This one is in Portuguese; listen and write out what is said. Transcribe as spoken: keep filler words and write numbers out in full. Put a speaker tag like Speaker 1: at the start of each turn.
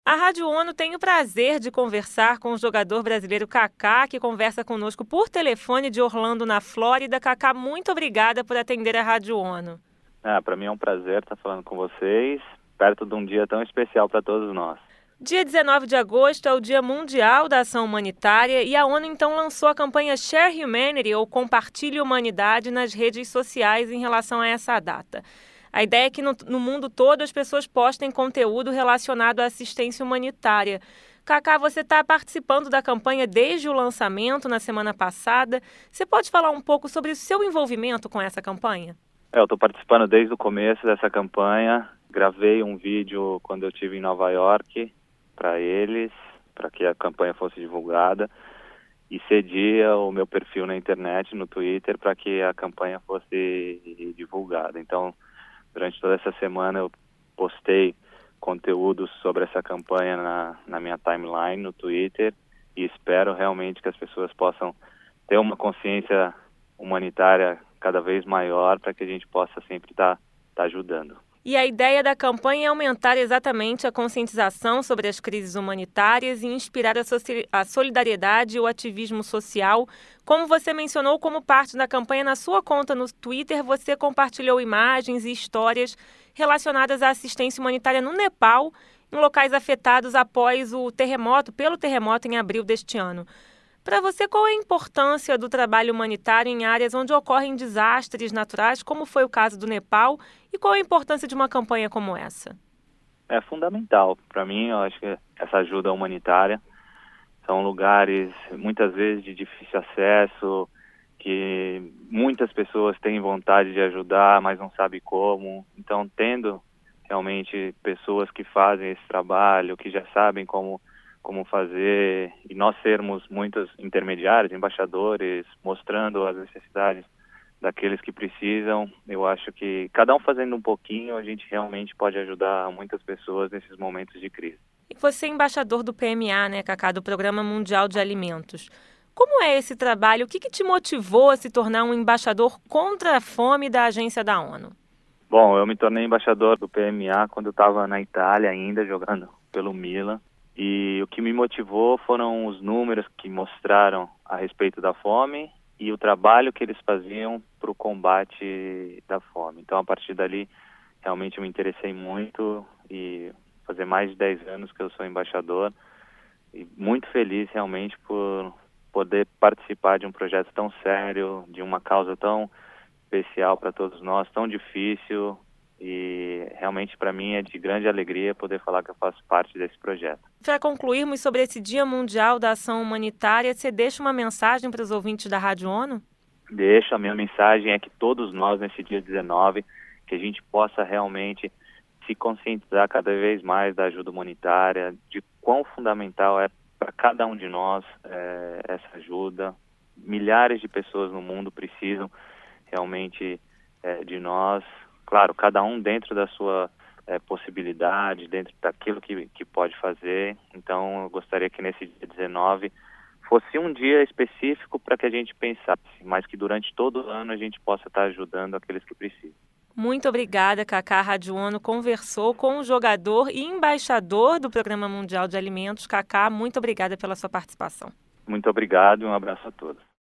Speaker 1: A Rádio ONU tem o prazer de conversar com o jogador brasileiro Kaká, que conversa conosco por telefone de Orlando, na Flórida. Kaká, muito obrigada por atender a Rádio ONU.
Speaker 2: Ah, para mim é um prazer estar falando com vocês, perto de um dia tão especial para todos nós.
Speaker 1: Dia dezenove de agosto é o Dia Mundial da Ação Humanitária e a ONU então lançou a campanha Share Humanity, ou Compartilhe Humanidade, nas redes sociais em relação a essa data. A ideia é que no, no mundo todo as pessoas postem conteúdo relacionado à assistência humanitária. Kaká, você está participando da campanha desde o lançamento na semana passada. Você pode falar um pouco sobre o seu envolvimento com essa campanha?
Speaker 2: É, eu estou participando desde o começo dessa campanha. Gravei um vídeo quando eu estive em Nova York para eles, para que a campanha fosse divulgada. E cedia o meu perfil na internet, no Twitter, para que a campanha fosse divulgada. Então, durante toda essa semana eu postei conteúdo sobre essa campanha na, na minha timeline, no Twitter, e espero realmente que as pessoas possam ter uma consciência humanitária cada vez maior para que a gente possa sempre estar tá, tá ajudando.
Speaker 1: E a ideia da campanha é aumentar exatamente a conscientização sobre as crises humanitárias e inspirar a, so- a solidariedade e o ativismo social. Como você mencionou, como parte da campanha, na sua conta no Twitter, você compartilhou imagens e histórias relacionadas à assistência humanitária no Nepal, em locais afetados após o terremoto, pelo terremoto em abril deste ano. Para você, qual é a importância do trabalho humanitário em áreas onde ocorrem desastres naturais, como foi o caso do Nepal, e qual a importância de uma campanha como essa?
Speaker 2: É fundamental. Para mim, eu acho que essa ajuda humanitária são lugares, muitas vezes, de difícil acesso, que muitas pessoas têm vontade de ajudar, mas não sabem como. Então, tendo realmente pessoas que fazem esse trabalho, que já sabem como como fazer, e nós sermos muitos intermediários, embaixadores, mostrando as necessidades daqueles que precisam, eu acho que cada um fazendo um pouquinho, a gente realmente pode ajudar muitas pessoas nesses momentos de crise.
Speaker 1: E você é embaixador do P M A, né, Kaká, do Programa Mundial de Alimentos. Como é esse trabalho? O que, que te motivou a se tornar um embaixador contra a fome da agência da ONU?
Speaker 2: Bom, eu me tornei embaixador do P M A quando eu estava na Itália ainda, jogando pelo Milan. E o que me motivou foram os números que mostraram a respeito da fome e o trabalho que eles faziam para o combate da fome. Então, a partir dali, realmente eu me interessei muito e fazer mais de dez anos que eu sou embaixador e muito feliz realmente por poder participar de um projeto tão sério, de uma causa tão especial para todos nós, tão difícil. E realmente para mim é de grande alegria poder falar que eu faço parte desse projeto.
Speaker 1: Para concluirmos sobre esse Dia Mundial da Ação Humanitária, você deixa uma mensagem para os ouvintes da Rádio ONU?
Speaker 2: Deixo, a minha mensagem é que todos nós nesse dia dezenove, que a gente possa realmente se conscientizar cada vez mais da ajuda humanitária, de quão fundamental é para cada um de nós é, essa ajuda. Milhares de pessoas no mundo precisam realmente é, de nós. Claro, cada um dentro da sua é, possibilidade, dentro daquilo que, que pode fazer. Então, eu gostaria que nesse dia dezenove fosse um dia específico para que a gente pensasse, mas que durante todo o ano a gente possa estar ajudando aqueles que precisam.
Speaker 1: Muito obrigada, Kaká. A Rádio ONU conversou com o jogador e embaixador do Programa Mundial de Alimentos. Kaká, muito obrigada pela sua participação.
Speaker 2: Muito obrigado e um abraço a todos.